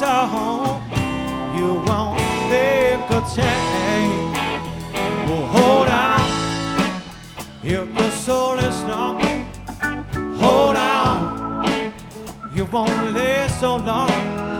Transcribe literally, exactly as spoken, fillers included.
on, you won't make a change. Well, hold on, if your soul is strong, hold on, you won't live so long.